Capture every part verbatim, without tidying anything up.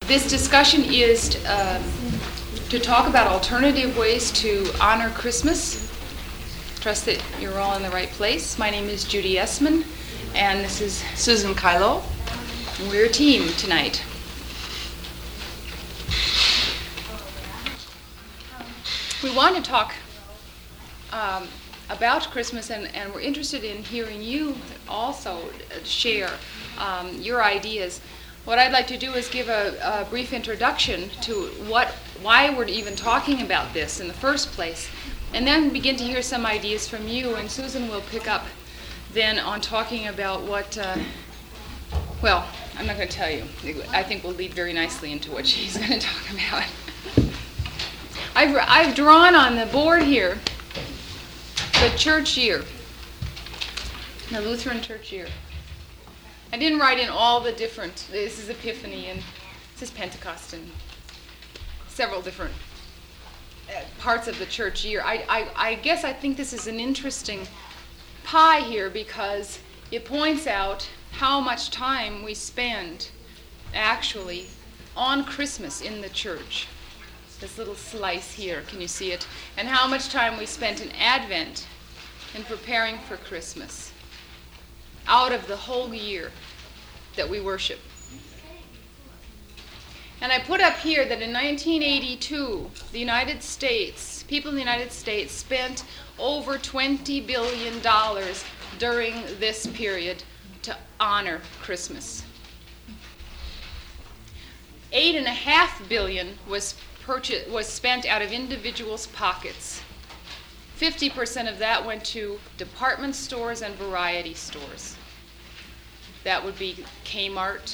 this discussion is um, to talk about alternative ways to honor Christmas. Trust that you're all in the right place. My name is Judy Essman, and this is Susan Kylo. We're a team tonight. We want to talk um, about Christmas, and, and we're interested in hearing you also share um, your ideas. What I'd like to do is give a, a brief introduction to what, why we're even talking about this in the first place, and then begin to hear some ideas from you, and Susan will pick up then on talking about what, uh, well, I'm not going to tell you. I think we'll lead very nicely into what she's going to talk about. I've, I've drawn on the board here the church year, the Lutheran church year. I didn't write in all the different, this is Epiphany and this is Pentecost and several different uh, parts of the church year. I, I, I guess I think this is an interesting pie here because it points out how much time we spend actually on Christmas in the church. This little slice here, can you see it? And how much time we spent in Advent in preparing for Christmas out of the whole year that we worship. And I put up here that in nineteen eighty-two, the United States, people in the United States spent over twenty billion dollars during this period to honor Christmas. Eight and a half billion was purchased, was spent out of individuals' pockets. Fifty percent of that went to department stores and variety stores. That would be Kmart.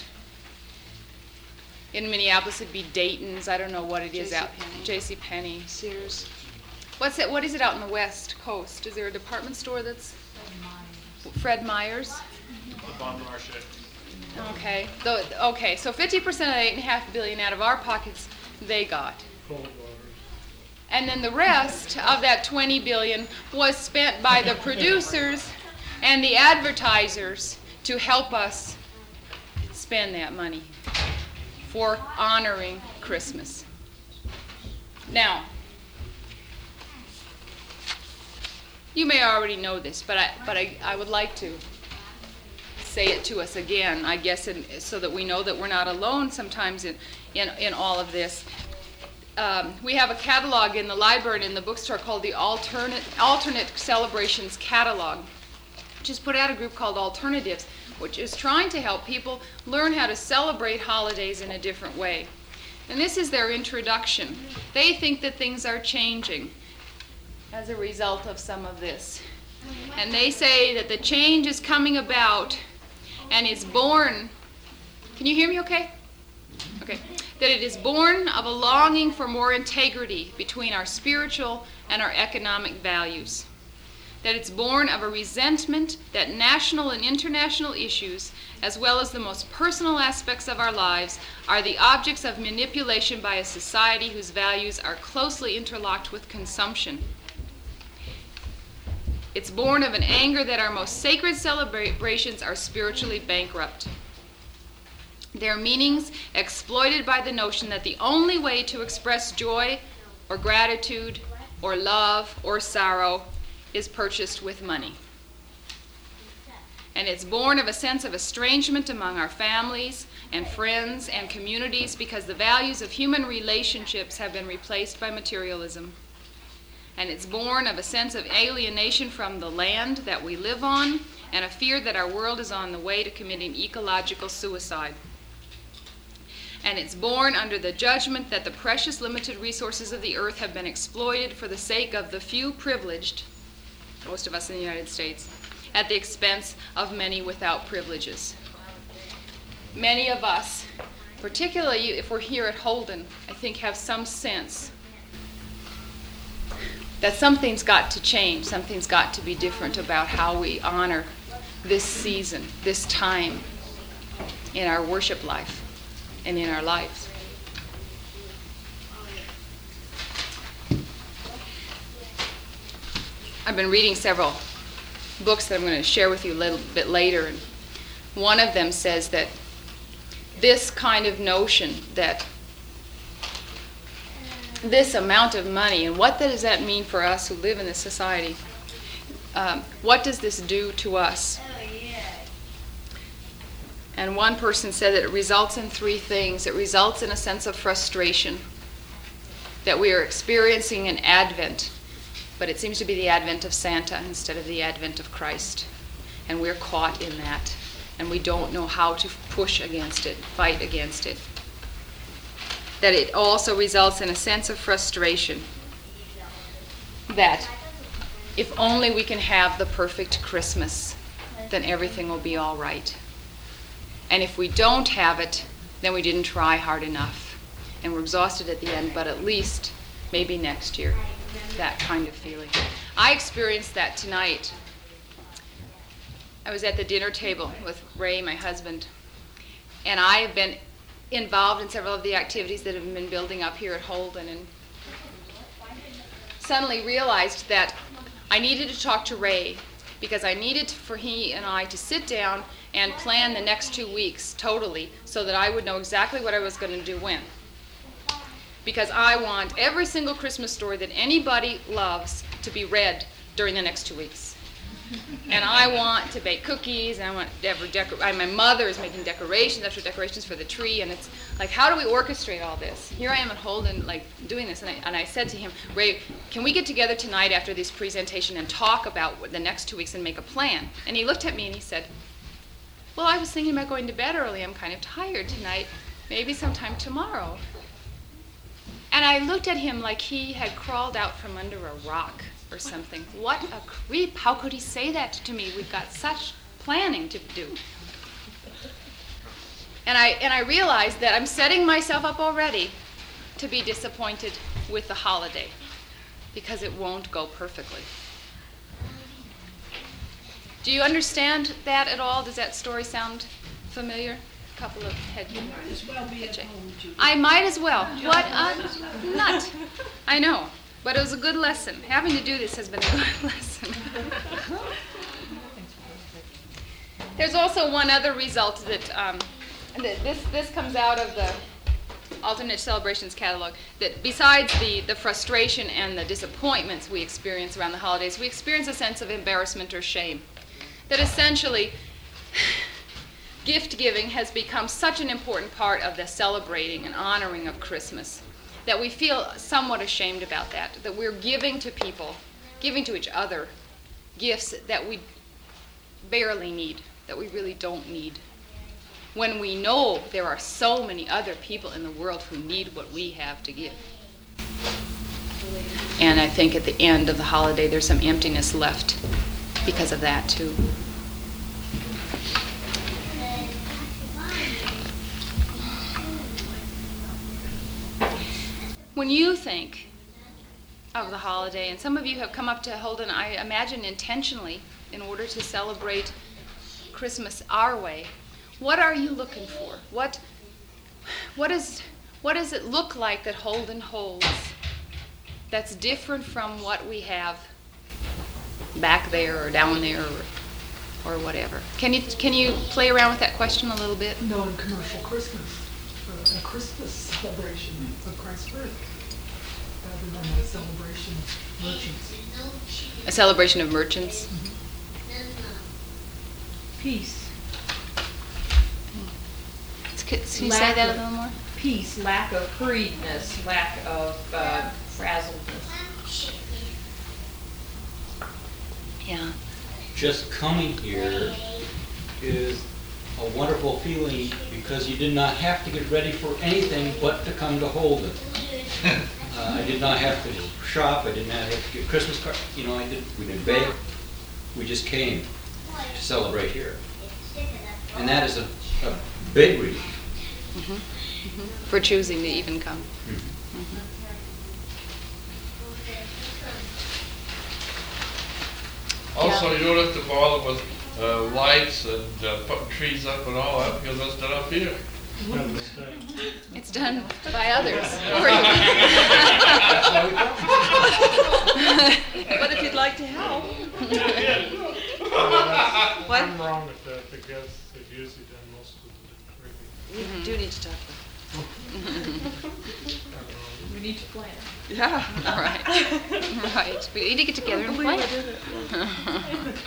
In Minneapolis, it'd be Dayton's. I don't know what it is out. JCPenney. Sears. What's it? What is it out in the West Coast? Is there a department store that's Fred Meyer's? The Bon Marché. Okay. The, okay. So fifty percent of the eight and a half billion out of our pockets, they got. And then the rest of that twenty billion was spent by the producers and the advertisers to help us spend that money for honoring Christmas. Now, you may already know this, but I but I, I would like to say it to us again, I guess, in, so that we know that we're not alone sometimes in, in, in all of this. Um, we have a catalog in the library and in the bookstore called the Alternate, Alternate Celebrations Catalog, which has put out a group called Alternatives, which is trying to help people learn how to celebrate holidays in a different way. And this is their introduction. They think that things are changing as a result of some of this. And they say that the change is coming about and is born, can you hear me okay? Okay. That it is born of a longing for more integrity between our spiritual and our economic values. That it's born of a resentment that national and international issues, as well as the most personal aspects of our lives, are the objects of manipulation by a society whose values are closely interlocked with consumption. It's born of an anger that our most sacred celebrations are spiritually bankrupt. Their meanings exploited by the notion that the only way to express joy or gratitude or love or sorrow is purchased with money. And it's born of a sense of estrangement among our families and friends and communities because the values of human relationships have been replaced by materialism. And it's born of a sense of alienation from the land that we live on and a fear that our world is on the way to committing ecological suicide. And it's born under the judgment that the precious limited resources of the earth have been exploited for the sake of the few privileged, most of us in the United States, at the expense of many without privileges. Many of us, particularly if we're here at Holden, I think have some sense that something's got to change, something's got to be different about how we honor this season, this time in our worship life and in our lives. I've been reading several books that I'm going to share with you a little bit later, and one of them says that this kind of notion that this amount of money, and what does that mean for us who live in this society? Um, what does this do to us? And one person said that it results in three things. It results in a sense of frustration, that we are experiencing an advent, but it seems to be the advent of Santa instead of the advent of Christ. And we're caught in that, and we don't know how to push against it, fight against it. That it also results in a sense of frustration, that if only we can have the perfect Christmas, then everything will be all right. And if we don't have it, then we didn't try hard enough. And we're exhausted at the end, but at least maybe next year. That kind of feeling. I experienced that tonight. I was at the dinner table with Ray, my husband, and I have been involved in several of the activities that have been building up here at Holden, and suddenly realized that I needed to talk to Ray, because I needed for he and I to sit down and plan the next two weeks totally so that I would know exactly what I was going to do when. Because I want every single Christmas story that anybody loves to be read during the next two weeks. And I want to bake cookies, and I want ever decor- I, my mother is making decorations after decorations for the tree, and it's like, how do we orchestrate all this? Here I am at Holden, like, doing this, and I, and I said to him, Ray, can we get together tonight after this presentation and talk about what the next two weeks and make a plan? And he looked at me and he said, well, I was thinking about going to bed early. I'm kind of tired tonight. Maybe sometime tomorrow. And I looked at him like he had crawled out from under a rock or something. What a creep. How could he say that to me? We've got such planning to do. And I and I realized that I'm setting myself up already to be disappointed with the holiday because it won't go perfectly. Do you understand that at all? Does that story sound familiar? A couple of head head I might as well. What a nut. I know. But it was a good lesson. Having to do this has been a good lesson. There's also one other result that, um, that this, this comes out of the Alternate Celebrations Catalog, that besides the, the frustration and the disappointments we experience around the holidays, we experience a sense of embarrassment or shame. That essentially, gift giving has become such an important part of the celebrating and honoring of Christmas, that we feel somewhat ashamed about that, that we're giving to people, giving to each other, gifts that we barely need, that we really don't need, when we know there are so many other people in the world who need what we have to give. And I think at the end of the holiday there's some emptiness left because of that too. When you think of the holiday, and some of you have come up to Holden, I imagine intentionally, in order to celebrate Christmas our way, what are you looking for? What, what, is, what does it look like that Holden holds that's different from what we have back there or down there or, or whatever? Can you, can you play around with that question a little bit? Non-commercial Christmas. A Christmas celebration of Christ's birth, rather than a celebration of merchants. A celebration of merchants? Mm-hmm. Peace. Can you Lack say that a of- little more? Peace, lack of hurriedness, lack of uh, frazzledness. Yeah. Just coming here is a wonderful feeling because you did not have to get ready for anything but to come to Holden. Uh, I did not have to shop, I did not have to get Christmas cards, you know, I did, we didn't bake, we just came to celebrate here. And that is a, a big reason. Mm-hmm. Mm-hmm. For choosing to even come. Mm-hmm. Mm-hmm. Also, Yeah. you don't have to bother with uh, lights and uh, putting trees up and all that because that's done up here. It's done by others for you. But if you'd like to help. What? What? I'm wrong with that. The guests have usually done most of the decorating. We do need to talk about We need to plan. it. Yeah. Right, right. We need to get together and Believe plan. I did it.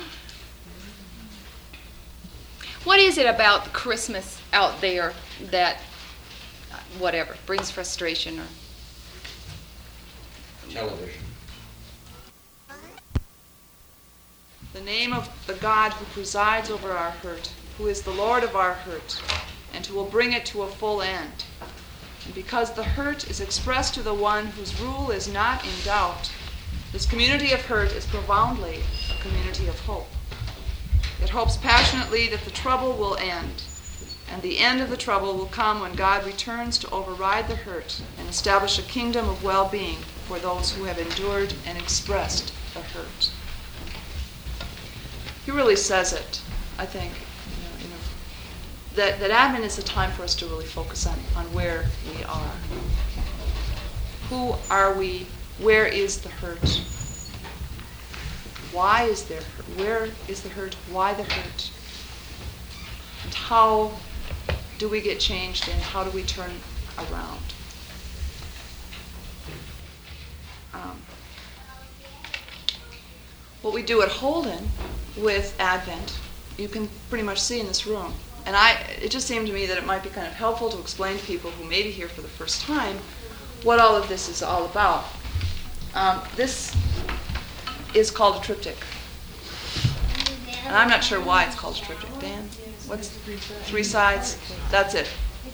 What is it about Christmas out there that, uh, whatever, brings frustration or? Television. The name of the God who presides over our hurt, who is the Lord of our hurt, and who will bring it to a full end. And because the hurt is expressed to the one whose rule is not in doubt, this community of hurt is profoundly a community of hope. It hopes passionately that the trouble will end, and the end of the trouble will come when God returns to override the hurt and establish a kingdom of well-being for those who have endured and expressed the hurt. He really says it, I think, you know, you know, that, that Advent is a time for us to really focus on, on where we are. Who are we? Where is the hurt? Why is there hurt? Where is the hurt? Why the hurt? And how do we get changed, and how do we turn around? Um, what we do at Holden with Advent, you can pretty much see in this room. And I, it just seemed to me that it might be kind of helpful to explain to people who may be here for the first time what all of this is all about. Um, this is called a triptych. And I'm not sure why it's called a triptych. Dan, what's three sides? That's it.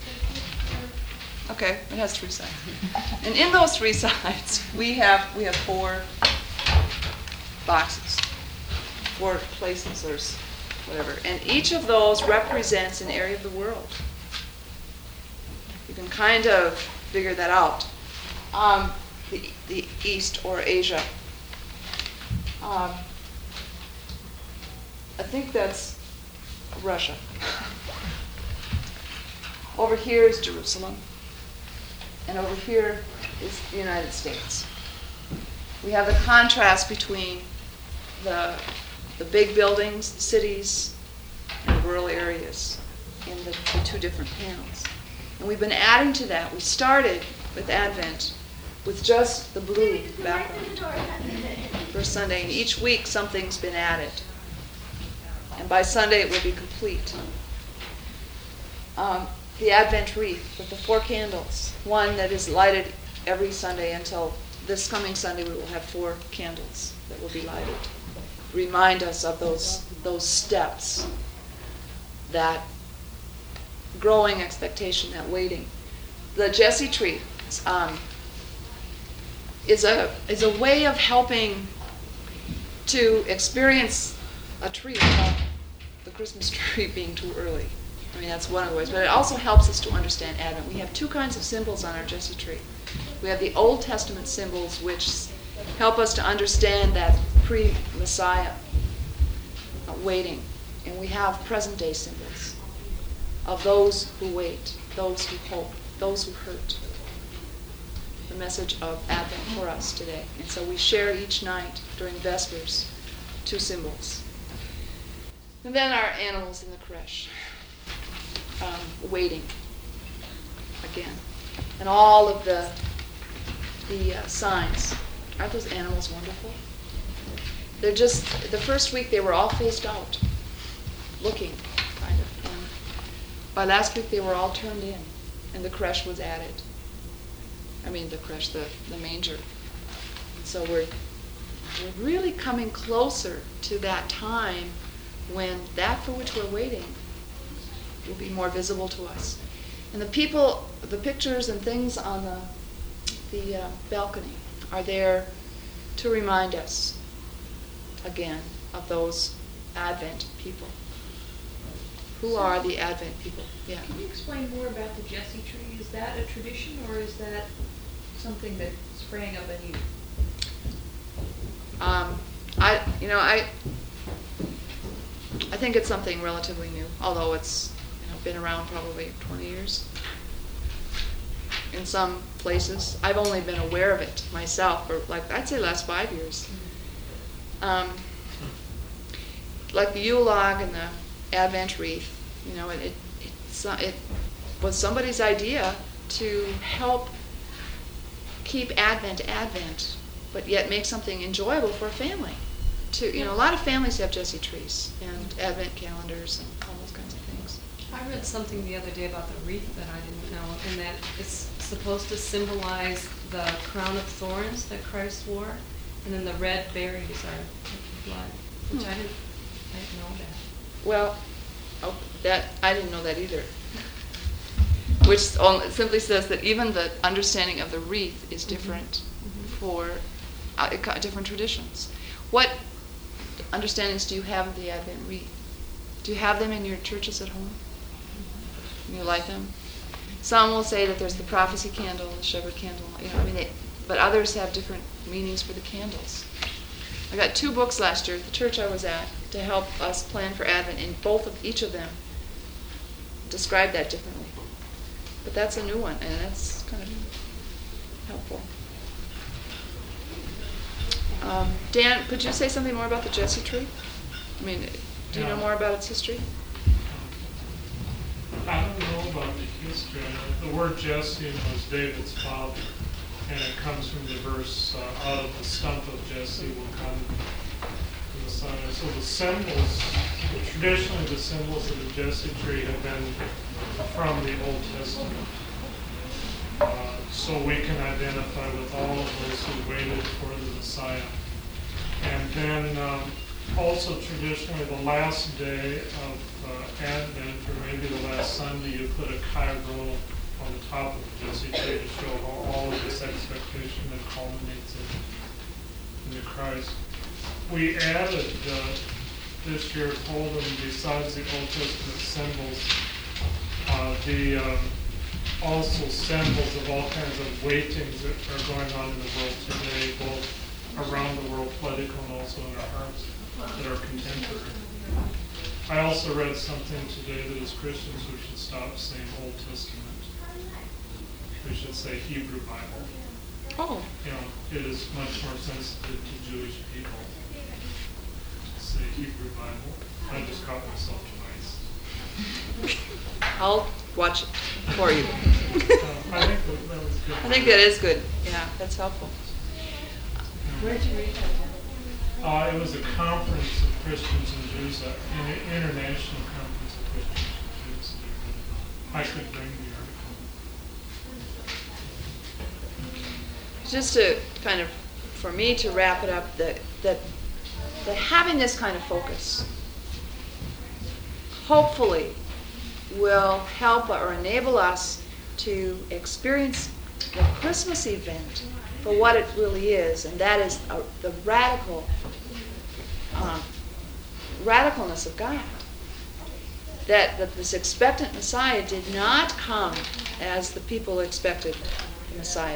Okay, it has three sides. And in those three sides, we have we have four boxes, four places, or s- whatever. And each of those represents an area of the world. You can kind of figure that out. Um, the, the East, or Asia. Um, I think that's Russia. Over here is Jerusalem. And over here is the United States. We have the contrast between the, the big buildings, the cities, and the rural areas in the, the two different panels. And we've been adding to that. We started with Advent with just the blue background for Sunday. And each week something's been added. And by Sunday it will be complete. Um, the Advent wreath with the four candles, one that is lighted every Sunday until this coming Sunday. We will have four candles that will be lighted. Remind us of those those steps, that growing expectation, that waiting. The Jesse tree um, is a is a way of helping to experience a tree without the Christmas tree being too early. I mean, that's one of the ways. But it also helps us to understand Advent. We have two kinds of symbols on our Jesse tree. We have the Old Testament symbols, which help us to understand that pre-Messiah uh, waiting. And we have present-day symbols of those who wait, those who hope, those who hurt. The message of Advent for us today. And so we share each night during Vespers two symbols. And then our animals in the creche, um, waiting again. And all of the the uh, signs. Aren't those animals wonderful? They're just, the first week they were all faced out, looking, kind of. And by last week they were all turned in, and the creche was added. I mean, the creche, the, the manger. So we're, we're really coming closer to that time when that for which we're waiting will be more visible to us. And the people, the pictures and things on the, the uh, balcony are there to remind us again of those Advent people. Who are the Advent people? Yeah. Can you explain more about the Jesse tree? Is that a tradition, or is that something that sprang up in you? Um, I, you know, I, I think it's something relatively new, although it's, you know, been around probably twenty years. In some places, I've only been aware of it myself for, like, I'd say last five years. Um, like the Yule log and the Advent wreath, you know, it, it, it's, uh, it was somebody's idea to help keep Advent Advent, but yet make something enjoyable for a family. To, you know, a lot of families have Jesse trees and Advent calendars and all those kinds of things. I read something the other day about the wreath that I didn't know, and that it's supposed to symbolize the crown of thorns that Christ wore, and then the red berries are blood, which I didn't, I didn't know that. Well, oh, that, I didn't know that either. Which only, simply says that even the understanding of the wreath is different for uh, co- different traditions. What understandings do you have of the Advent wreath? Do you have them in your churches at home? You light them? Some will say that there's the prophecy candle, the shepherd candle, you know, I mean, they, but others have different meanings for the candles. I got two books last year at the church I was at to help us plan for Advent, and both of each of them describe that differently. But that's a new one, and that's kind of helpful. Um, Dan, could you say something more about the Jesse tree? I mean, do you know Yeah. more about its history? I don't know about the history. The word Jesse was David's father, and it comes from the verse, uh, out of the stump of Jesse will come the son. And so the symbols, traditionally the symbols of the Jesse tree have been from the Old Testament. Uh, so we can identify with all of those who waited for the Messiah. And then um, also traditionally the last day of uh, Advent, or maybe the last Sunday, you put a Cairo on the top of the Jesse tree to show how all of this expectation that culminates in, in the Christ. We added uh, this year, Holden, besides the Old Testament symbols, uh, the um, also symbols of all kinds of waitings that are going on in the world today, both around the world, political, and also in our hearts, that are contemporary. I also read something today that as Christians we should stop saying Old Testament. We should say Hebrew Bible. Oh. You know, it is much more sensitive to Jewish people to say Hebrew Bible. I just caught myself twice. I'll watch it for you. Uh, I think that, that was good. I think that is good. Yeah, that's helpful. Where'd you read that? Uh, it was a conference of Christians and Jews, uh, an international conference of Christians and Jews. I could bring the article. Just to kind of, for me to wrap it up, that that that having this kind of focus hopefully will help or enable us to experience the Christmas event for what it really is, and that is a, the radical um, radicalness of God. That, that this expectant Messiah did not come as the people expected the Messiah.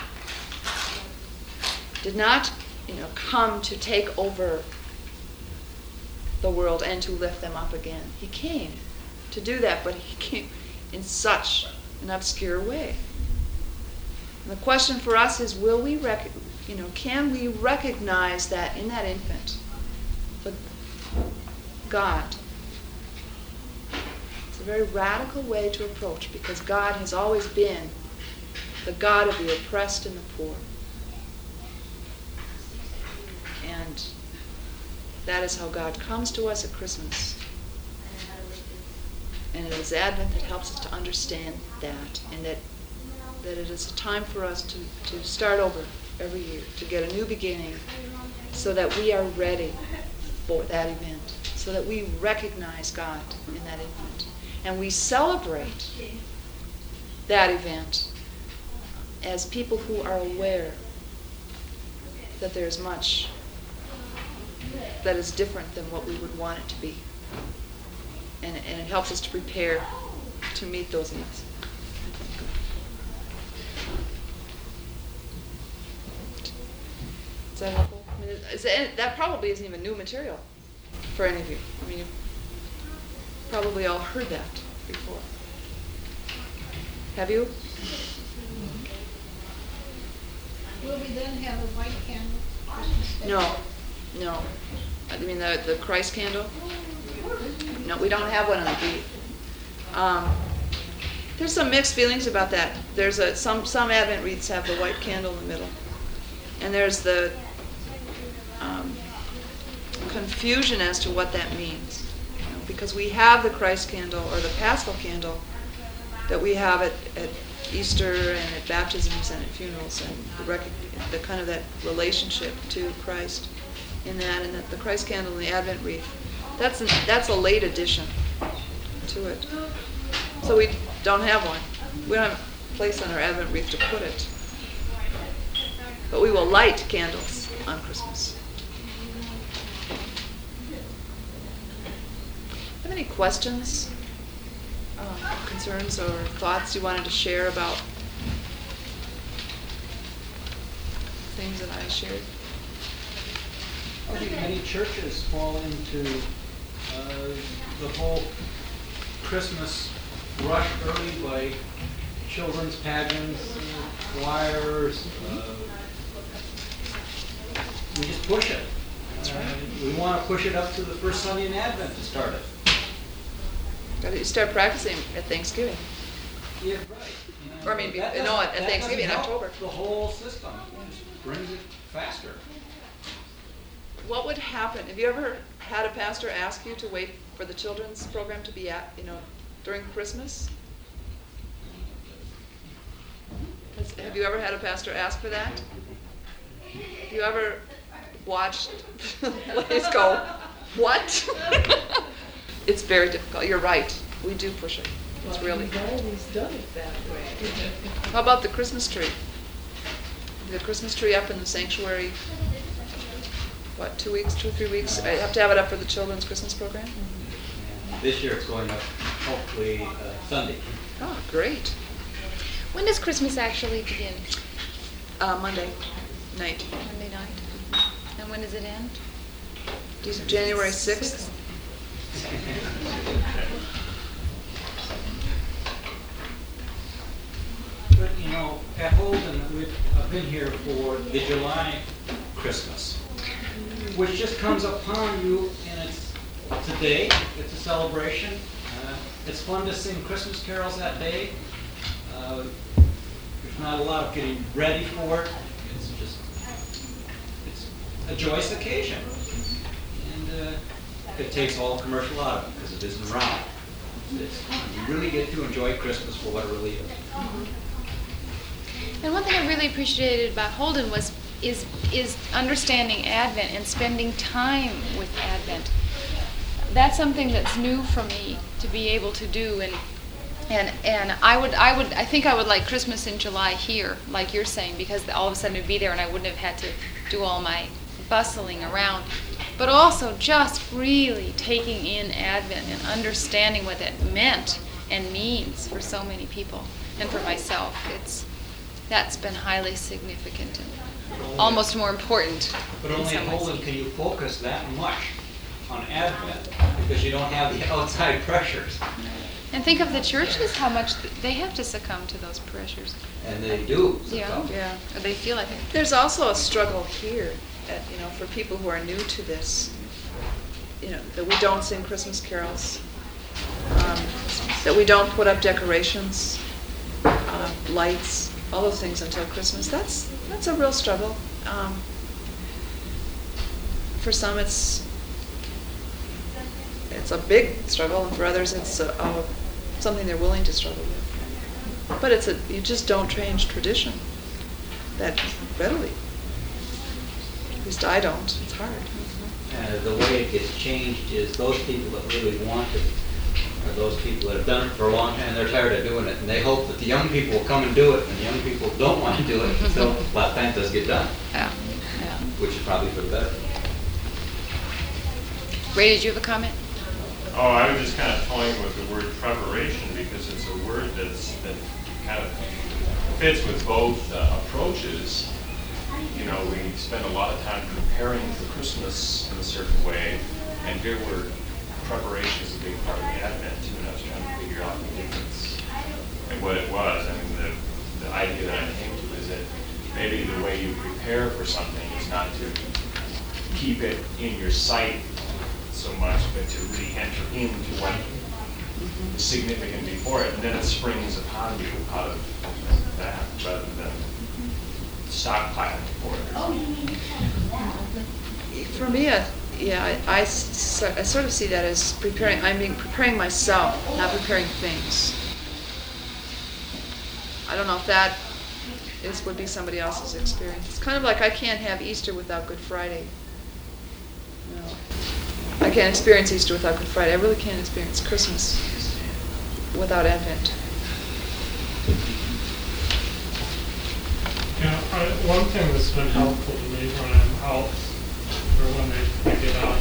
Did not, you know, come to take over the world and to lift them up again. He came to do that, but he came in such an obscure way. And the question for us is, will we, rec- you know, can we recognize that in that infant, the God? It's a very radical way to approach, because God has always been the God of the oppressed and the poor. And that is how God comes to us at Christmas. And it is Advent that helps us to understand that, and that that it is a time for us to, to start over every year, to get a new beginning, so that we are ready for that event, so that we recognize God in that event. And we celebrate that event as people who are aware that there's much that is different than what we would want it to be. And, and it helps us to prepare to meet those needs. Is that helpful? I mean, is that, that probably isn't even new material for any of you. I mean, you've probably all heard that before. Have you? Will we then have a white candle Christmas Day? No, no. I mean the the Christ candle? No, we don't have one on the beat. Um, There's some mixed feelings about that. There's a, some, some Advent wreaths have the white candle in the middle. And there's the um, confusion as to what that means. You know, because we have the Christ candle or the Paschal candle that we have at, at Easter and at baptisms and at funerals, and the, rec- the kind of that relationship to Christ in that, and that the Christ candle and the Advent wreath. That's an, that's a late addition to it. So we don't have one. We don't have a place on our Advent wreath to put it. But we will light candles on Christmas. Have any questions, uh, concerns, or thoughts you wanted to share about things that I shared? I think many churches fall into uh, the whole Christmas rush early by children's pageants, uh, choirs. Uh, we just push it. That's Uh, right. We want to push it up to the first Sunday in Advent to start it. Got to start practicing at Thanksgiving. Yeah, right. You know, Or I mean, that you know, doesn't- at that Thanksgiving in doesn't help October. The whole system It just brings it faster. What would happen? Have you ever had a pastor ask you to wait for the children's program to be at, you know, during Christmas? Has- Have you ever had a pastor ask for that? Have you ever watched ladies go, what? It's very difficult. You're right. We do push it. It's really. We've always done it that way. How about the Christmas tree? The Christmas tree up in the sanctuary, what, two weeks, two or three weeks? I have to have it up for the children's Christmas program? This year it's going up hopefully uh, Sunday. Oh, great. When does Christmas actually begin? Uh, Monday night, Monday night? And when does it end? January sixth. But, you know, at Holden, we've I've been here for the July Christmas, which just comes upon you, and it's, it's a day, it's a celebration. Uh, it's fun to sing Christmas carols that day. Uh, there's not a lot of getting ready for it. It's just, it's a joyous occasion. And uh, it takes all commercial out of it because it isn't around. It's, you really get to enjoy Christmas for what it really is. And one thing I really appreciated about Holden was is is understanding Advent and spending time with Advent. That's something that's new for me to be able to do, and and and I would I would I think I would like Christmas in July here, like you're saying, because all of a sudden it'd be there and I wouldn't have had to do all my bustling around. But also just really taking in Advent and understanding what that meant and means for so many people and for myself. It's that's been highly significant and almost more important But in only at some ways. Holden can you focus that much on Advent because you don't have the outside pressures. And think of the churches, how much th- they have to succumb to those pressures. And they do. Yeah, succumb. yeah. Or they feel like it. There's also a struggle here, at, you know, for people who are new to this, you know, that we don't sing Christmas carols, um, that we don't put up decorations, uh, lights, all those things until Christmas. That's that's a real struggle. Um, for some, it's it's a big struggle, and for others, it's a, a, something they're willing to struggle with. But it's a you just don't change tradition that readily. At least I don't. It's hard. Uh, the way it gets changed is those people that really want it are those people that have done it for a long time and they're tired of doing it. And they hope that the young people will come and do it, and the young people don't want to do it. So a lot of times it does get done, Yeah, yeah. which is probably for the better. Ray, did you have a comment? Oh, I was just kind of toying with the word preparation because it's a word that's, that kind of fits with both uh, approaches. You know, we spend a lot of time preparing for Christmas in a certain way, and here we're, preparation is a big part of the Advent too, and I was trying to figure out the difference and what it was. I mean, the, the idea that I came to is that maybe the way you prepare for something is not to keep it in your sight so much, but to really enter into what is significant before it, and then it springs upon you out of that, rather than stockpiling for it. For me, I, yeah, I, I s- I sort of see that as preparing, I mean, preparing myself, not preparing things. I don't know if that is, would be somebody else's experience. It's kind of like I can't have Easter without Good Friday. No. I can't experience Easter without Good Friday. I really can't experience Christmas without Advent. Yeah, I, one thing that's been helpful to me when I'm out, or when they, I get out,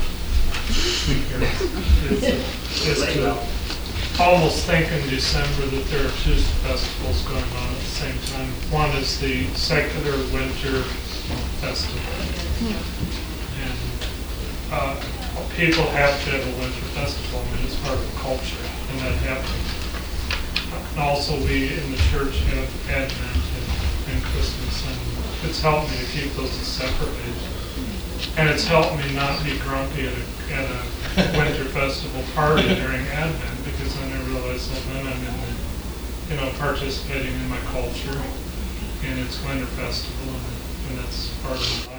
is, is to almost think in December that there are two festivals going on at the same time. One is the secular winter festival. And uh, people have to have a winter festival. I mean, it's part of culture, and that happens. And also, we in the church have Advent and, and Christmas, and it's helped me to keep those as separate days. And it's helped me not be grumpy at a, at a winter festival party during Advent, because then I realize that then I'm in the, you know, participating in my culture, and it's winter festival, and, and that's part of my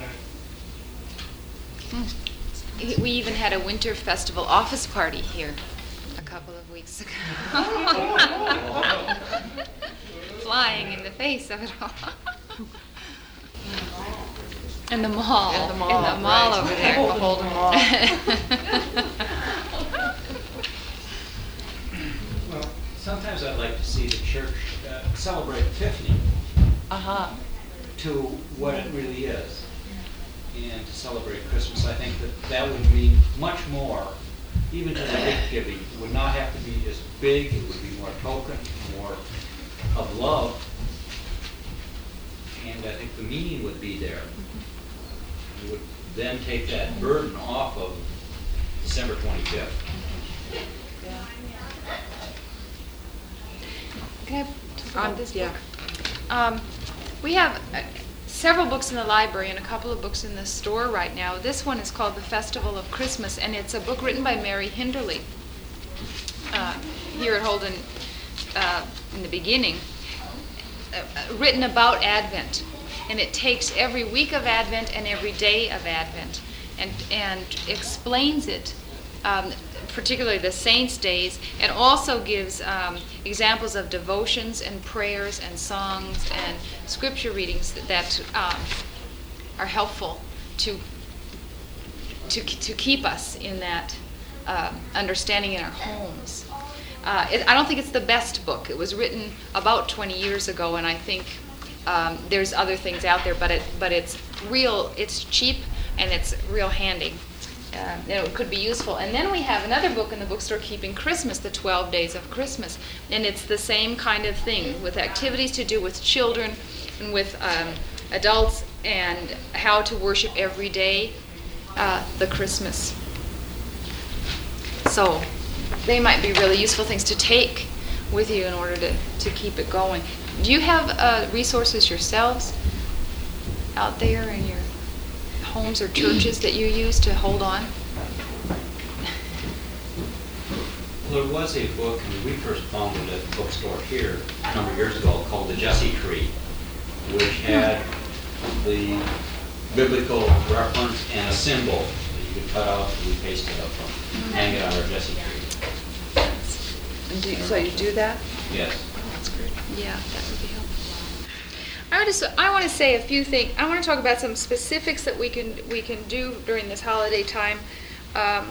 life. We even had a winter festival office party here a couple of weeks ago. Flying in the face of it all. In the mall. In the mall, In the mall right. over there. Beholden Mall. Well, sometimes I'd like to see the church uh, celebrate Epiphany Uh-huh. to what it really is. And to celebrate Christmas, I think that that would mean much more, even to the gift giving. It would not have to be as big, it would be more token, more of love. And I think the meaning would be there. It would then take that burden off of December twenty-fifth. Can I talk about Um, this yeah. book? Um, we have uh, several books in the library and a couple of books in the store right now. This one is called The Festival of Christmas, and it's a book written by Mary Hinderly uh, here at Holden uh, in the beginning, uh, uh, written about Advent. And it takes every week of Advent and every day of Advent and, and explains it, um, particularly the saints' days, and also gives um, examples of devotions and prayers and songs and scripture readings that, that um, are helpful to, to, to keep us in that uh, understanding in our homes. Uh, it, I don't think it's the best book. It was written about twenty years ago, and I think um, there's other things out there, but it but it's real. It's cheap and it's real handy. Uh, it could be useful. And then we have another book in the bookstore, Keeping Christmas, the twelve Days of Christmas, and it's the same kind of thing with activities to do with children and with um, adults and how to worship every day uh, the Christmas. So they might be really useful things to take with you in order to, to keep it going. Do you have uh, resources yourselves out there in your homes or churches that you use to hold on? Well, there was a book, and we first found it at the bookstore here a number of years ago, called The Jesse Tree, which had the biblical reference and a symbol that you could cut out and we paste it up from, hang it on our Jesse tree. And do, so you do that? Yes. That's great. Yeah, that would be helpful. I want to I want to say a few things. I want to talk about some specifics that we can we can do during this holiday time. Um,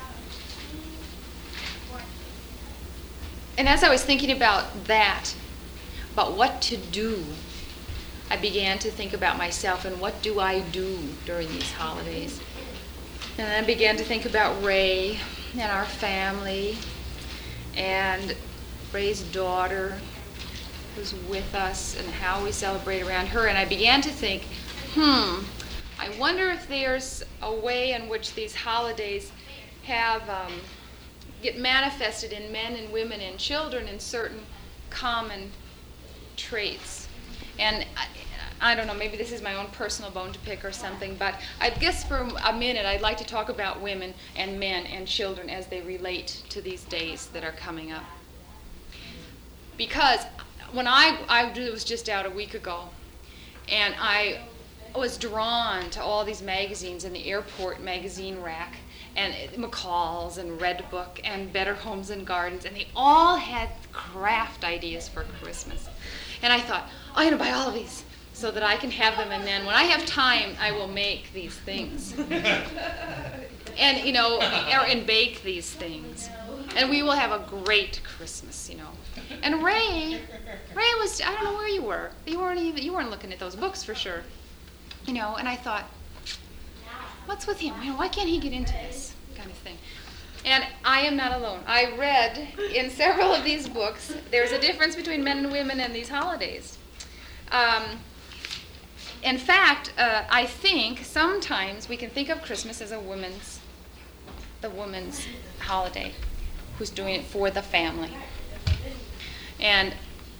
and as I was thinking about that, about what to do, I began to think about myself and what do I do during these holidays. And then I began to think about Ray and our family and Ray's daughter who's with us and how we celebrate around her. And I began to think, hmm, I wonder if there's a way in which these holidays have um, get manifested in men and women and children in certain common traits. And I, I don't know, maybe this is my own personal bone to pick or something, but I guess for a minute I'd like to talk about women and men and children as they relate to these days that are coming up. Because when I, I was just out a week ago, and I was drawn to all these magazines in the airport magazine rack, and McCall's and Redbook and Better Homes and Gardens, and they all had craft ideas for Christmas. And I thought, I'm going to buy all of these so that I can have them, and then when I have time, I will make these things. And, you know, or, and bake these things. And we will have a great Christmas, you know. And Ray, Ray was, I don't know where you were. You weren't even, you weren't looking at those books for sure. You know, and I thought, what's with him? You know, why can't he get into this kind of thing? And I am not alone. I read in several of these books, there's a difference between men and women and these holidays. Um, in fact, uh, I think sometimes we can think of Christmas as a woman's, the woman's holiday, who's doing it for the family. And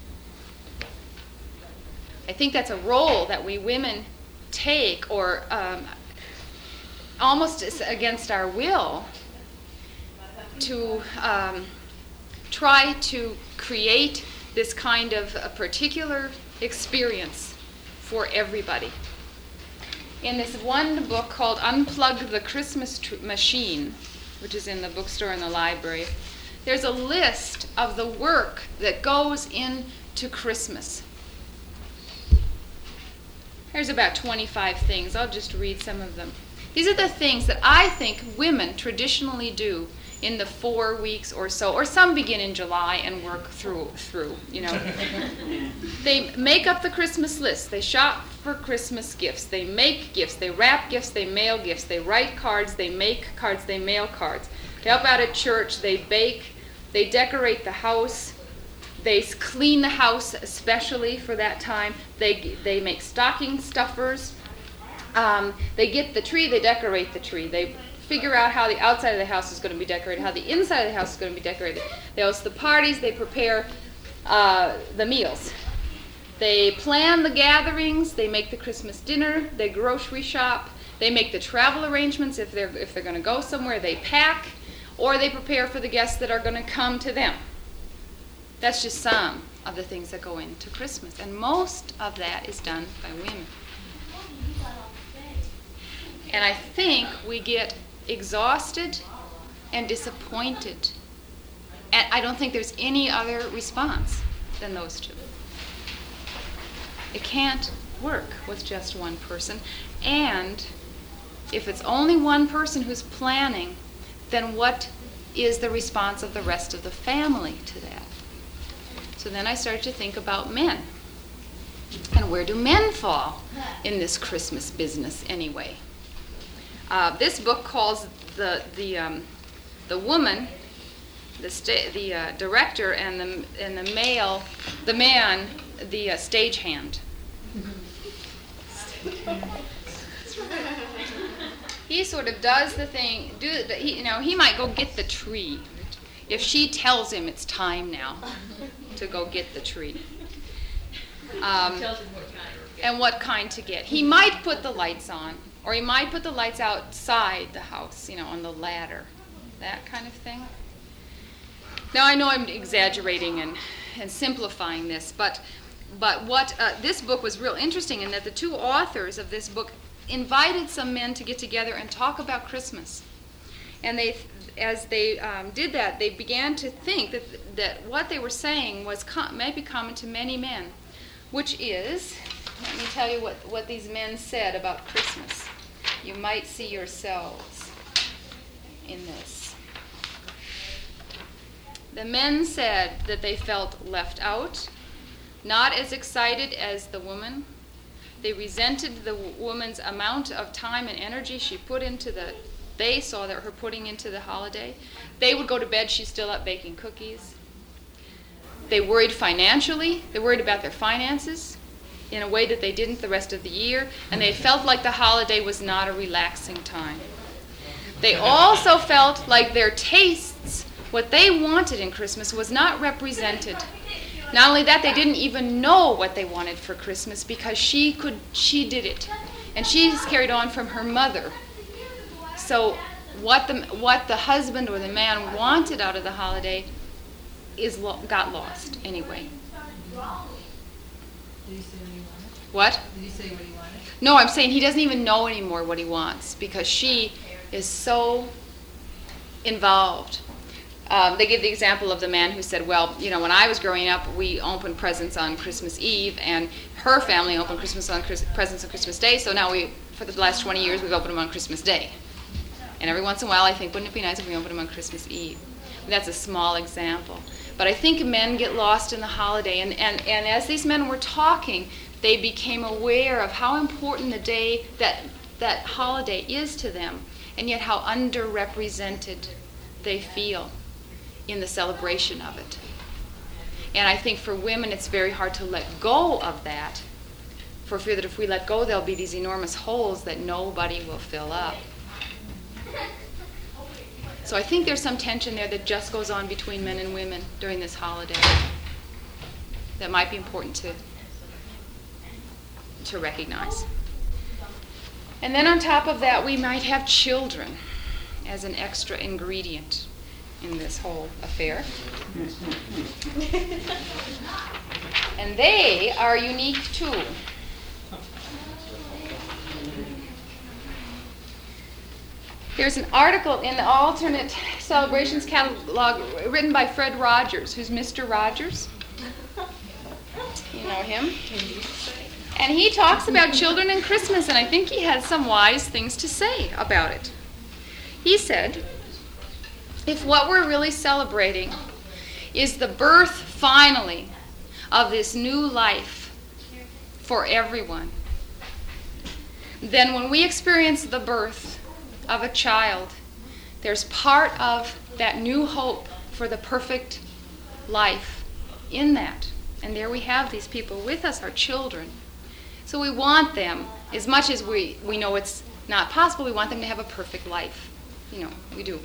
I think that's a role that we women take, or um, almost against our will, to um, try to create this kind of a particular experience for everybody. In this one book called Unplug the Christmas Tr- Machine, which is in the bookstore in the library, there's a list of the work that goes into Christmas. There's about twenty-five things. I'll just read some of them. These are the things that I think women traditionally do in the four weeks or so, or some begin in July and work through, through, you know. They make up the Christmas list. They shop for Christmas gifts. They make gifts. They wrap gifts. They mail gifts. They write cards. They make cards. They mail cards. They help out at church. They bake. They decorate the house. They clean the house especially for that time. They, they make stocking stuffers. Um, they get the tree. They decorate the tree. They figure out how the outside of the house is going to be decorated, how the inside of the house is going to be decorated. They host the parties. They prepare uh, the meals. They plan the gatherings. They make the Christmas dinner. They grocery shop. They make the travel arrangements if they're if they're going to go somewhere. They pack, or they prepare for the guests that are going to come to them. That's just some of the things that go into Christmas, and most of that is done by women. And I think we get exhausted and disappointed. And I don't think there's any other response than those two. It can't work with just one person. And if it's only one person who's planning, then what is the response of the rest of the family to that? So then I started to think about men. And where do men fall in this Christmas business anyway? Uh, this book calls the the um, the woman, the sta- the uh, director, and the and the male, the man, the uh, stagehand. He sort of does the thing. Do the, he, you know? He might go get the tree if she tells him it's time now to go get the tree. Um, and what kind to get. He might put the lights on. Or he might put the lights outside the house, you know, on the ladder, that kind of thing. Now, I know I'm exaggerating and, and simplifying this, but but what uh, this book was real interesting in that the two authors of this book invited some men to get together and talk about Christmas. And they, as they um, did that, they began to think that that what they were saying was com- maybe common to many men, which is, let me tell you what, what these men said about Christmas. You might see yourselves in this. The men said that they felt left out, not as excited as the woman. They resented the w- woman's amount of time and energy she put into the, they saw that her putting into the holiday. They would go to bed, she's still up baking cookies. They worried financially. They worried about their finances in a way that they didn't the rest of the year, and they felt like the holiday was not a relaxing time. They also felt like their tastes, what they wanted in Christmas, was not represented. Not only that, they didn't even know what they wanted for Christmas because she could, she did it. And she's carried on from her mother. So what the, what the husband or the man wanted out of the holiday is lo- got lost anyway. Did he say what he wanted? What? Did he say what he wanted? No, I'm saying he doesn't even know anymore what he wants because she is so involved. Um, they give the example of the man who said, well, you know, when I was growing up, we opened presents on Christmas Eve, and her family opened Christmas on Chris- presents on Christmas Day, so now we, for the last twenty years, we've opened them on Christmas Day. And every once in a while, I think, wouldn't it be nice if we opened them on Christmas Eve? And that's a small example. But I think men get lost in the holiday, and, and, and as these men were talking, they became aware of how important the day, that, that holiday is to them, and yet how underrepresented they feel in the celebration of it. And I think for women it's very hard to let go of that, for fear that if we let go there'll be these enormous holes that nobody will fill up. So I think there's some tension there that just goes on between men and women during this holiday that might be important to, to recognize. And then on top of that, we might have children as an extra ingredient in this whole affair. And they are unique too. There's an article in the Alternate Celebrations Catalog written by Fred Rogers, who's Mister Rogers. You know him? And he talks about children and Christmas, and I think he has some wise things to say about it. He said, if what we're really celebrating is the birth, finally, of this new life for everyone, then when we experience the birth of a child, there's part of that new hope for the perfect life in that. And there we have these people with us, our children. So we want them, as much as we, we know it's not possible, we want them to have a perfect life. You know, we do.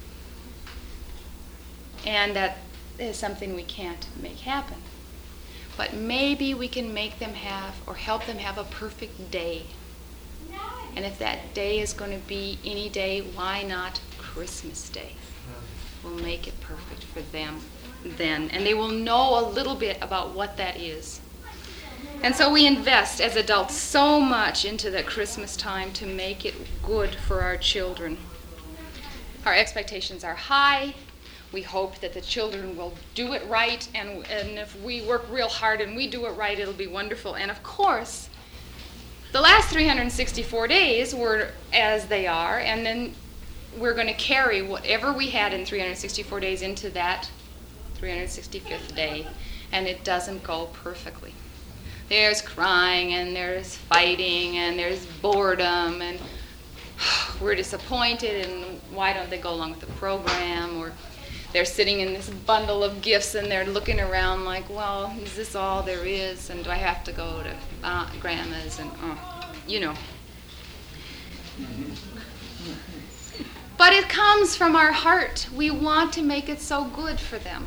And that is something we can't make happen. But maybe we can make them have, or help them have, a perfect day. And if that day is going to be any day, why not Christmas Day? We'll make it perfect for them then. And they will know a little bit about what that is. And so we invest as adults so much into the Christmas time to make it good for our children. Our expectations are high. We hope that the children will do it right, and, and if we work real hard and we do it right, it'll be wonderful. And of course, the last three hundred sixty-four days were as they are, and then we're going to carry whatever we had in three hundred sixty-four days into that three hundred sixty-fifth day, and it doesn't go perfectly. There's crying, and there's fighting, and there's boredom, and we're disappointed, and why don't they go along with the program, or they're sitting in this bundle of gifts and they're looking around like, well, is this all there is? And do I have to go to Aunt Grandma's? And, oh, you know. But it comes from our heart. We want to make it so good for them.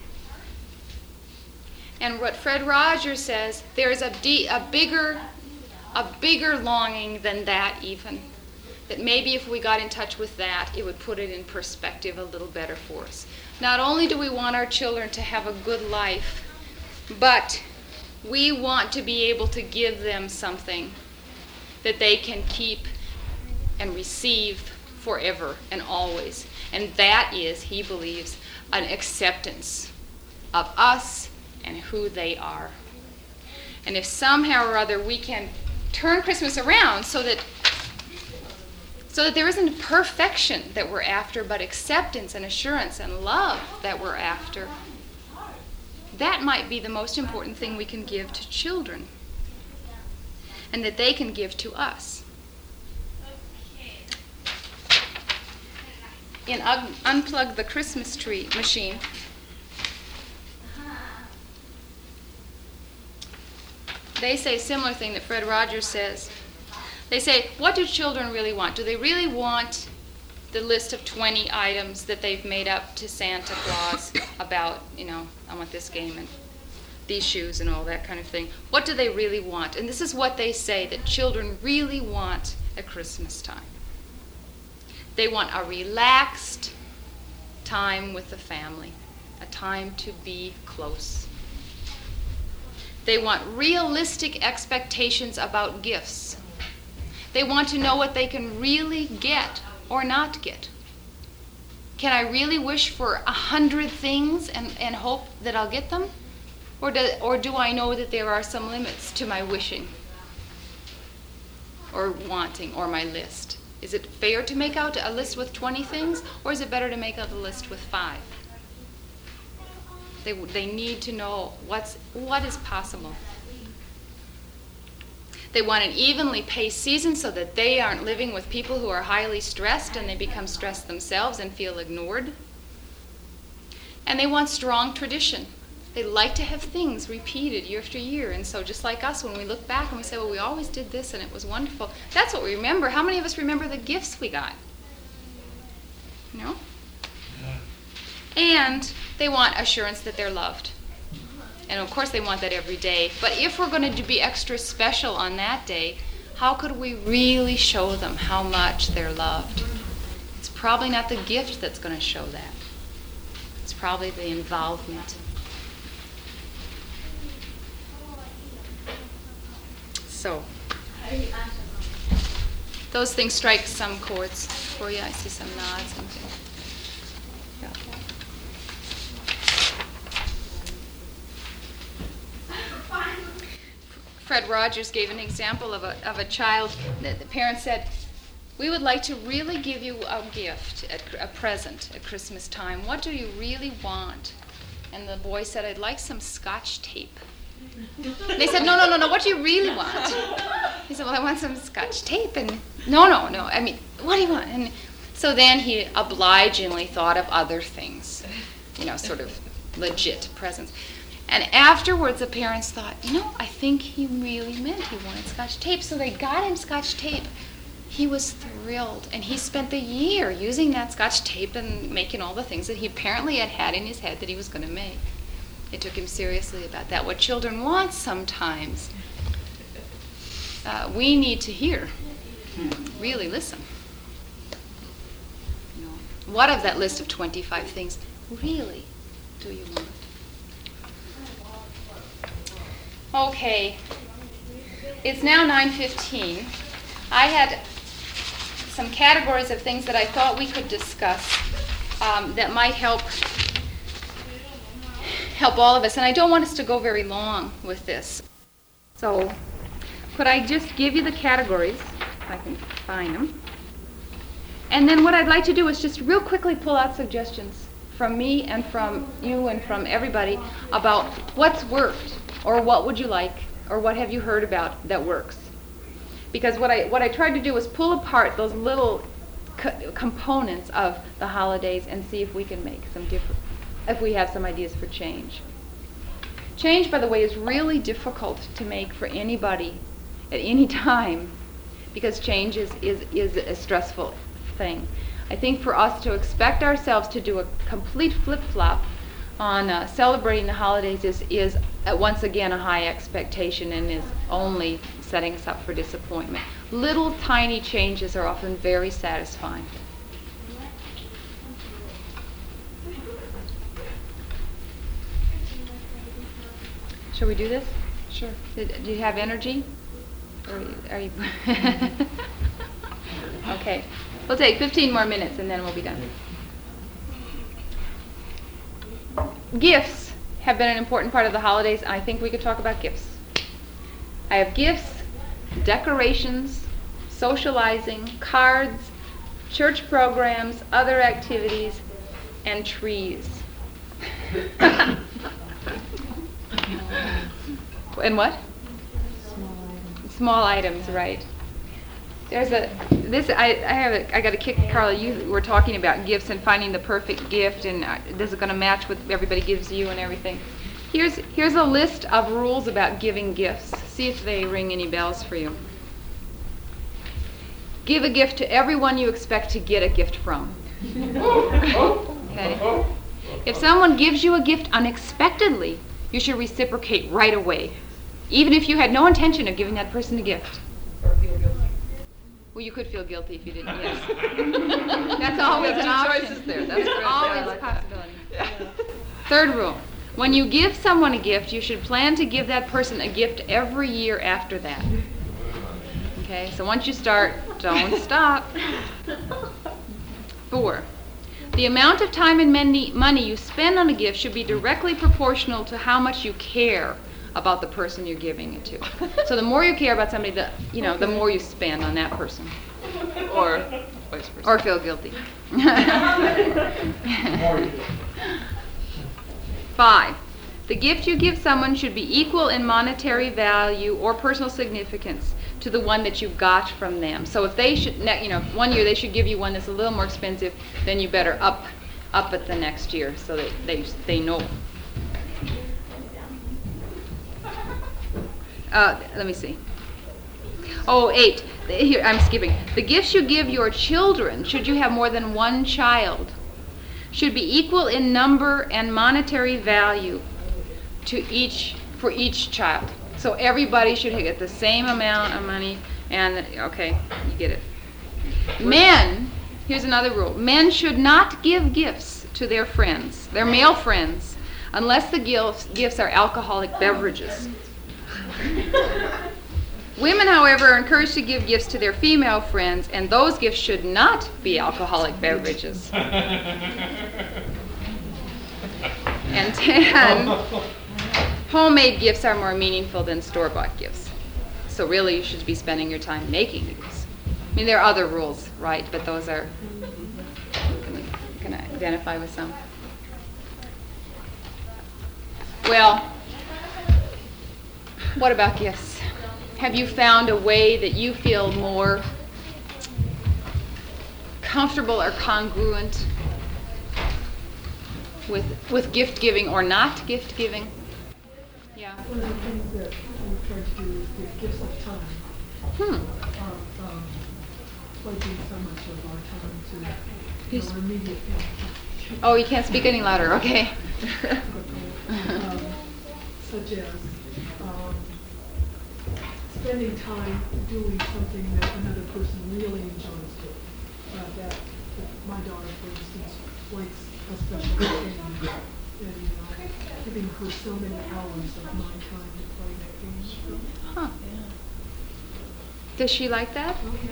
And what Fred Rogers says, there's a, de- a bigger, a bigger longing than that even. That maybe if we got in touch with that, it would put it in perspective a little better for us. Not only do we want our children to have a good life, but we want to be able to give them something that they can keep and receive forever and always. And that is, he believes, an acceptance of us and who they are. And if somehow or other we can turn Christmas around so that So that there isn't perfection that we're after, but acceptance and assurance and love that we're after. That might be the most important thing we can give to children, and that they can give to us. In Un- Unplug the Christmas Tree Machine, they say a similar thing that Fred Rogers says. They say, what do children really want? Do they really want the list of twenty items that they've made up to Santa Claus about, you know, I want this game? And these shoes and all that kind of thing. What do they really want? And this is what they say that children really want at Christmas time. They want a relaxed time with the family, a time to be close. They want realistic expectations about gifts. They want to know what they can really get or not get. Can I really wish for a hundred things and, and hope that I'll get them? Or do, or do I know that there are some limits to my wishing or wanting or my list? Is it fair to make out a list with twenty things, or is it better to make out a list with five? They, they need to know what's, what is possible. They want an evenly paced season so that they aren't living with people who are highly stressed and they become stressed themselves and feel ignored. And they want strong tradition. They like to have things repeated year after year. And so just like us, when we look back and we say, well, we always did this and it was wonderful, that's what we remember. How many of us remember the gifts we got? You know? And they want assurance that they're loved. And of course they want that every day. But if we're going to be extra special on that day, how could we really show them how much they're loved? It's probably not the gift that's going to show that. It's probably the involvement. So, those things strike some chords for you. I see some nods. Yeah. Fred Rogers gave an example of a of a child that the parents said, "We would like to really give you a gift, a, a present at Christmas time. What do you really want?" And the boy said, "I'd like some Scotch tape." They said, no, no, no, no, what do you really want? He said, well, I want some Scotch tape. And no, no, no, I mean, what do you want? And so then he obligingly thought of other things, you know, sort of legit presents. And afterwards, the parents thought, you know, I think he really meant he wanted Scotch tape. So they got him Scotch tape. He was thrilled. And he spent the year using that Scotch tape and making all the things that he apparently had had in his head that he was going to make. They took him seriously about that. What children want sometimes, uh, we need to hear. Really listen. You know, what of that list of twenty-five things really do you want? Okay. It's now nine fifteen. I had some categories of things that I thought we could discuss um, that might help help all of us, and I don't want us to go very long with this. So, could I just give you the categories, if I can find them? And then what I'd like to do is just real quickly pull out suggestions from me and from you and from everybody about what's worked, or what would you like, or what have you heard about that works. Because what I what I tried to do was pull apart those little co- components of the holidays and see if we can make some different, if we have some ideas for change. Change, by the way, is really difficult to make for anybody at any time, because change is, is, is a stressful thing. I think for us to expect ourselves to do a complete flip-flop on uh, celebrating the holidays is, is uh, once again a high expectation and is only setting us up for disappointment. Little tiny changes are often very satisfying. Shall we do this? Sure. Do, do you have energy? Or are you? Okay. We'll take fifteen more minutes and then we'll be done. Gifts have been an important part of the holidays, and I think we could talk about gifts. I have gifts, decorations, socializing, cards, church programs, other activities, and trees. And what? Small items. Small items, right. There's a, this, I, I have a, I got a kick, Carla, you were talking about gifts and finding the perfect gift, and uh, is it going to match what everybody gives you and everything. Here's, here's a list of rules about giving gifts. See if they ring any bells for you. Give a gift to everyone you expect to get a gift from. Okay. If someone gives you a gift unexpectedly, you should reciprocate right away, even if you had no intention of giving that person a gift. Or feel guilty. Well, you could feel guilty if you didn't, yes. That's always an Two option. choices there. That's It's good. Yeah, I always a like that. possibility. Third rule, when you give someone a gift, you should plan to give that person a gift every year after that. Okay, so once you start, don't stop. Four, the amount of time and money money you spend on a gift should be directly proportional to how much you care about the person you're giving it to. So the more you care about somebody, the you know, the more you spend on that person. Or vice versa. Or feel guilty. Five, the gift you give someone should be equal in monetary value or personal significance to the one that you got from them. So if they should, ne- you know, one year they should give you one that's a little more expensive, then you better up, up it the next year so that they, they know. Uh, let me see. Oh, eight. Here, I'm skipping. The gifts you give your children, should you have more than one child, should be equal in number and monetary value to each for each child. So everybody should get the same amount of money. And okay, you get it. Men, here's another rule. Men should not give gifts to their friends, their male friends, unless the gifts gifts are alcoholic beverages. Women, however, are encouraged to give gifts to their female friends, and those gifts should not be alcoholic beverages. And ten, homemade gifts are more meaningful than store-bought gifts. So really, you should be spending your time making gifts. I mean, there are other rules, right? But those are, you can identify with some. Well, what about gifts? Have you found a way that you feel more comfortable or congruent with with gift giving or not gift giving? Yeah. One of the things that we try to do is give gifts of time. Hmm. Our, um, pledging so much of our time to you know, our immediate family. Oh, you can't speak any louder. Okay. um, such as um, spending time doing something that another person really enjoys doing. Uh, that, that my daughter, for instance, likes a special game, and uh, giving her so many hours of my time to play that game. Huh. Does she like that? Oh, yeah.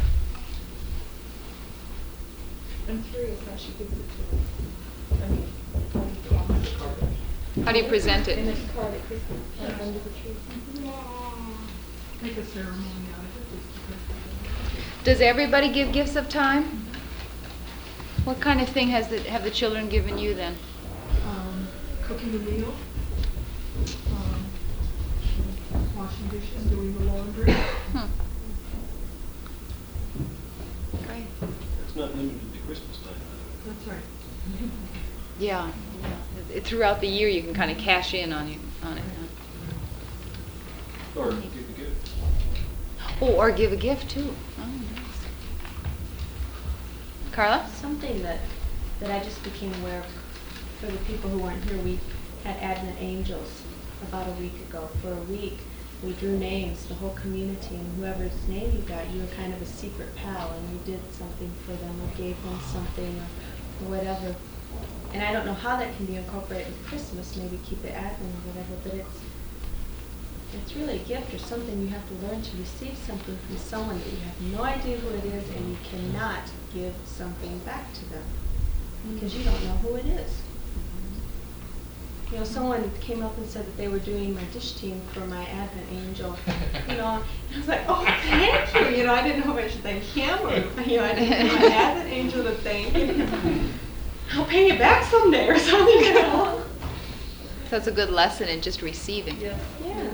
I'm curious how she gives it to us. I mean, how do you draw the card? How do you present And it? it's a card at Christmas, like under the tree. Make a ceremony out of it. Just because Does everybody give gifts of time? What kind of thing has the, have the children given you then? um, cooking a meal, um, washing dishes, doing the laundry. Hmm. Great. It's not limited to Christmas time. That's right. Yeah. yeah. Throughout the year, you can kind of cash in on you on it. Huh? Or give a gift. Oh, or give a gift too. Oh, nice. Carla? Something that, that I just became aware of for the people who weren't here, we had Advent Angels about a week ago. For a week, we drew names, the whole community, and whoever's name you got, you were kind of a secret pal, and you did something for them, or gave them something, or, or whatever. And I don't know how that can be incorporated with Christmas, maybe keep it Advent or whatever, but it's it's really a gift or something you have to learn to receive something from someone that you have no idea who it is, and you cannot give something back to them because you don't know who it is. You know, someone came up and said that they were doing my dish team for my Advent Angel. You know, and I was like, oh, thank you. You know, I didn't know if I should thank him or, you know, I didn't know my Advent Angel to thank him. I'll pay you back someday or something, you know. So it's a good lesson in just receiving. Yeah. Yeah.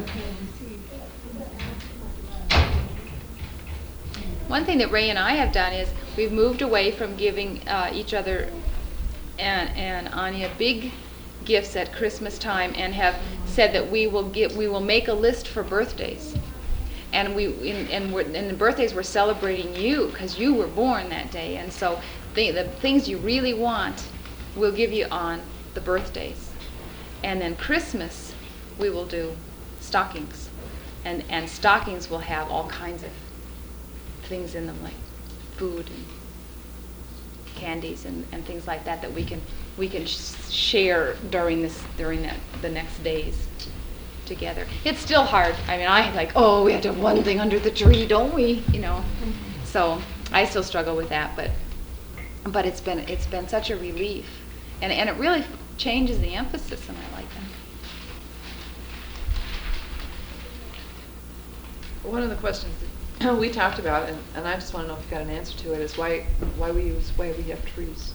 One thing that Ray and I have done is we've moved away from giving uh, each other and, and Anya big gifts at Christmas time, and have said that we will get we will make a list for birthdays, and we in, and we're, and the birthdays we're celebrating you because you were born that day, and so the, the things you really want we'll give you on the birthdays, and then Christmas we will do stockings. And, and stockings will have all kinds of things in them, like food and candies and, and things like that, that we can we can sh- share during this during that the next days together. It's still hard. I mean, I like, oh, we have to have one thing under the tree, don't we? You know. So I still struggle with that, but but it's been it's been such a relief, and and it really changes the emphasis, and I like that. One of the questions that we talked about, and, and I just want to know if you got an answer to it, is why why we use why we have trees.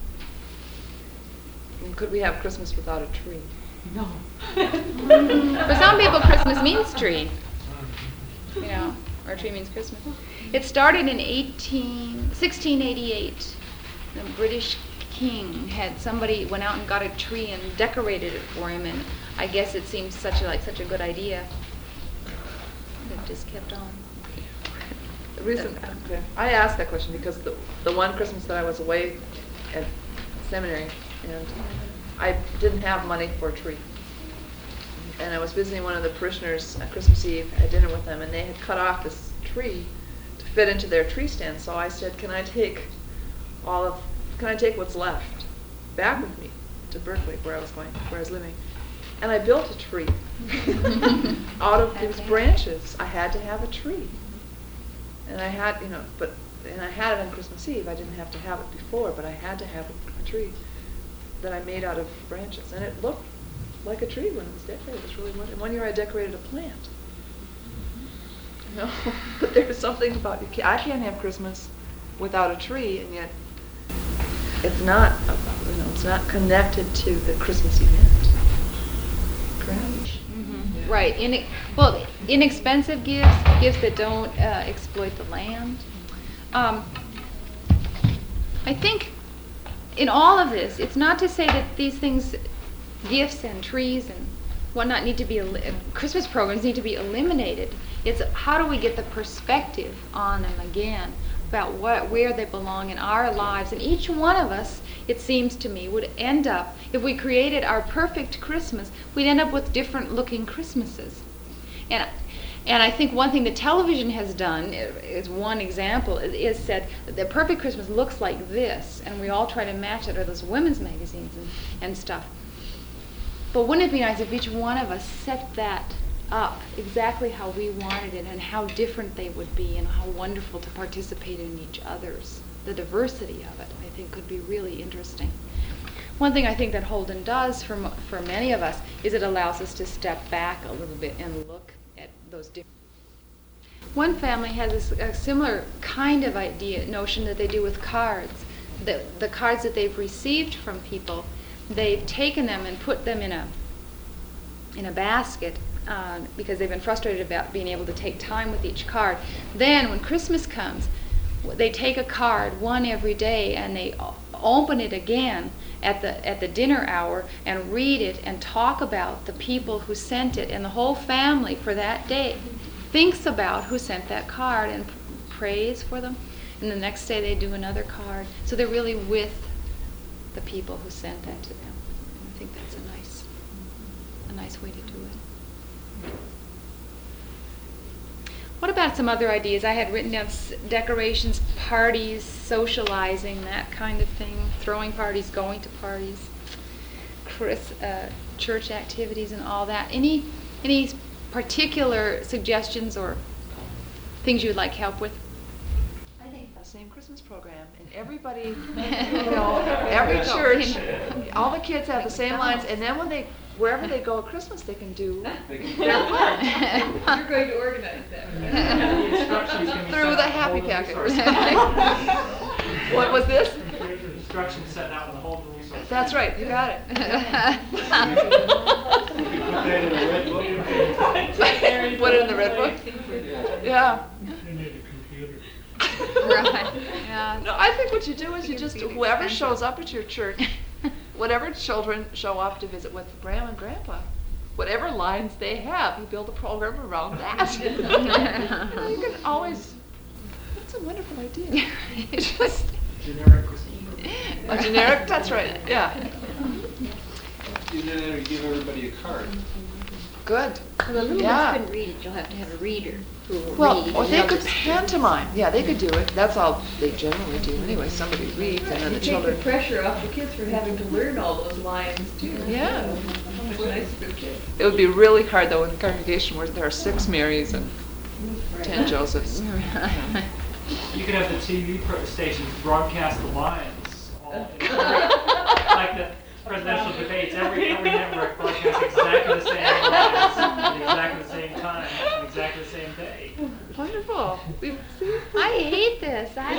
And could we have Christmas without a tree? No. For some people, Christmas means tree. You know, or a tree means Christmas. It started in eighteen, sixteen eighty-eight. The British king had somebody went out and got a tree and decorated it for him, and I guess it seemed such a, like such a good idea. It just kept on. The reason okay. I asked that question because the the one Christmas that I was away at seminary, and I didn't have money for a tree. And I was visiting one of the parishioners at Christmas Eve at dinner with them, and they had cut off this tree to fit into their tree stand. So I said, "Can I take all of? Can I take what's left back with me to Berkeley, where I was going, where I was living?" And I built a tree out of these branches. I had to have a tree, and I had, you know, but and I had it on Christmas Eve. I didn't have to have it before, but I had to have a, a tree that I made out of branches, and it looked like a tree when it was decorated. It was really wonderful. One year I decorated a plant. You know, but there's something about you. Can't, I can't have Christmas without a tree, and yet it's not, you know, it's not connected to the Christmas event. Correct? Mm-hmm. Right. In, well, inexpensive gifts, gifts that don't uh, exploit the land. Um, I think in all of this, it's not to say that these things, gifts and trees and whatnot, need to be, el- Christmas programs need to be eliminated. It's how do we get the perspective on them again about what, where they belong in our lives. And each one of us, it seems to me, would end up, if we created our perfect Christmas, we'd end up with different looking Christmases. And and I think one thing that television has done, is one example, is, is said the perfect Christmas looks like this, and we all try to match it, or those women's magazines and, and stuff. But wouldn't it be nice if each one of us set that up exactly how we wanted it, and how different they would be, and how wonderful to participate in each other's. The diversity of it, I think, could be really interesting. One thing I think that Holden does for mo- for many of us is it allows us to step back a little bit and look at those different. One family has a, s- a similar kind of idea, notion that they do with cards. The, the cards that they've received from people, they've taken them and put them in a in a basket uh, because they've been frustrated about being able to take time with each card. Then when Christmas comes, they take a card, one every day, and they o- open it again at the at the dinner hour and read it and talk about the people who sent it, and the whole family for that day thinks about who sent that card and p- prays for them. And the next day they do another card. So they're really with the people who sent that to them. I think that's a nice, a nice way to do it. What about some other ideas? I had written down s- decorations, parties, socializing, that kind of thing, throwing parties, going to parties, Chris, uh, church activities and all that. Any any particular suggestions or things you would like help with? I think the same Christmas program, and everybody, you know, every church, all the kids have the same lines, and then when they, wherever they go at Christmas, they can do their part. You're going to organize that, right? Through the happy packet. What was this? There's instructions set out in the Holden resource. That's right, you got it. Put it in the red book? Yeah. You need a computer. Right. Yeah. No, I think what you do is you just, whoever shows up at your church, whatever children show up to visit with grandma and grandpa, whatever lines they have, you build a program around that. You know, you can always, that's a wonderful idea. Just, Generic Christmas. a generic, that's right, yeah. You know, you give everybody a card. Good. Well, the little Yeah. ones couldn't read it, you'll have to have a reader who will Well, read. or and they they'll could just- pantomime. Yeah, they could do it. That's all they generally do anyway. Somebody reads and then You the take the children. pressure off the kids for having to learn all those lines too. Yeah. How much nicer for the kids. It would be really hard though in a congregation where there are six Marys and ten Josephs. You could have the T V pro- stations broadcast the lines, all in like the presidential debates. Every every network broadcasts exactly the same lines at exactly the same time, on exactly the same day. Wonderful. We, I hate this. I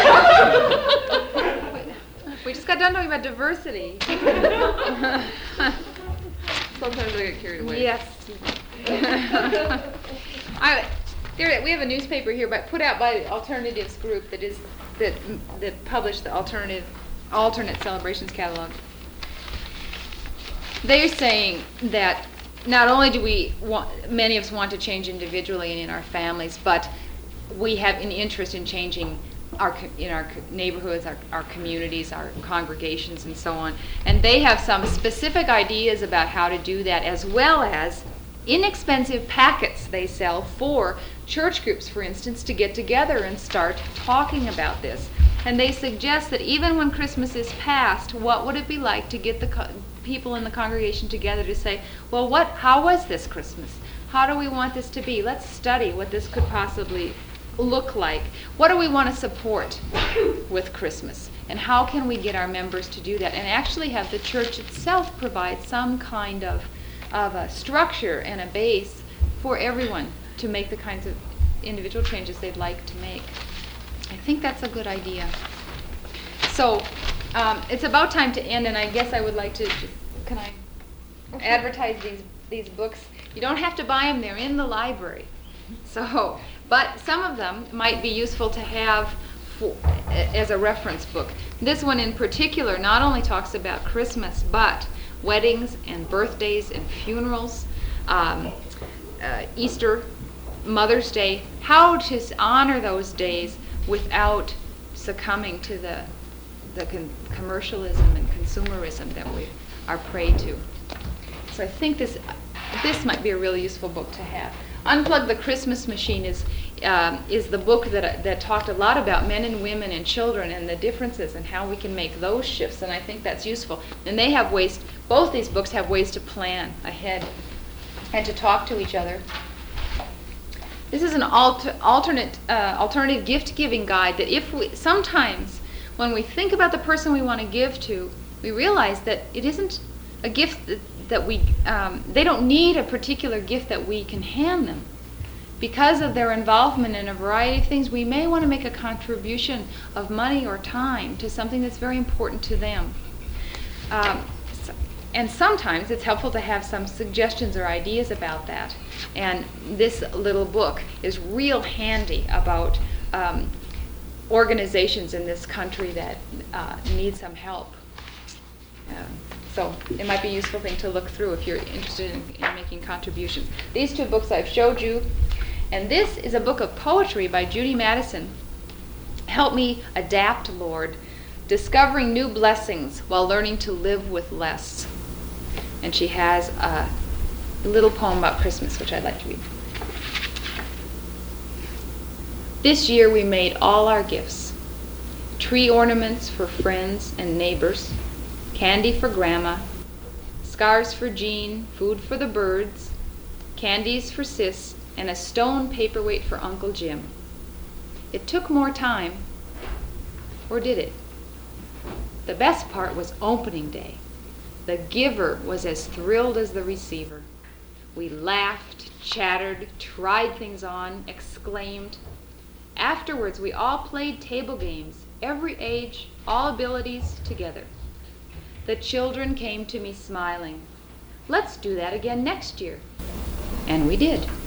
we just got done talking about diversity. Sometimes I get carried away. Yes. I, there, we have a newspaper here, but put out by the Alternatives Group that is that that published the alternative alternate celebrations catalog. They're saying that not only do we want, many of us want to change individually and in our families, but we have an interest in changing our co- in our co- neighborhoods, our, our communities, our congregations, and so on. And they have some specific ideas about how to do that, as well as inexpensive packets they sell for church groups, for instance, to get together and start talking about this. And they suggest that even when Christmas is past, what would it be like to get the co- people in the congregation together to say, well, what? How was this Christmas? How do we want this to be? Let's study what this could possibly look like. What do we want to support with Christmas? And how can we get our members to do that? And actually have the church itself provide some kind of, of a structure and a base for everyone to make the kinds of individual changes they'd like to make. I think that's a good idea. So um, it's about time to end, and I guess I would like to, can I advertise these, these books? You don't have to buy them, they're in the library. So, but some of them might be useful to have for, as a reference book. This one in particular not only talks about Christmas, but weddings and birthdays and funerals, um, uh, Easter, Mother's Day, how to honor those days without succumbing to the the con- commercialism and consumerism that we are prey to. So I think this this might be a really useful book to have. Unplug the Christmas Machine is um, is the book that that talked a lot about men and women and children and the differences and how we can make those shifts, and I think that's useful. And they have ways, both these books have ways to plan ahead and to talk to each other. This is an alter, alternate, uh, alternative gift-giving guide that if we, sometimes when we think about the person we want to give to, we realize that it isn't a gift that, that we, um, they don't need a particular gift that we can hand them. Because of their involvement in a variety of things, we may want to make a contribution of money or time to something that's very important to them. Um, so, and sometimes it's helpful to have some suggestions or ideas about that. And this little book is real handy about um, organizations in this country that uh, need some help. Uh, so it might be a useful thing to look through if you're interested in, in making contributions. These two books I've showed you, and this is a book of poetry by Judy Madison. Help me adapt, Lord, discovering new blessings while learning to live with less. And she has a little poem about Christmas, which I'd like to read. This year we made all our gifts. Tree ornaments for friends and neighbors, candy for Grandma, scarves for Jean, food for the birds, candies for Sis, and a stone paperweight for Uncle Jim. It took more time, or did it? The best part was opening day. The giver was as thrilled as the receiver. We laughed, chattered, tried things on, exclaimed. Afterwards, we all played table games, every age, all abilities, together. The children came to me smiling. Let's do that again next year. And we did.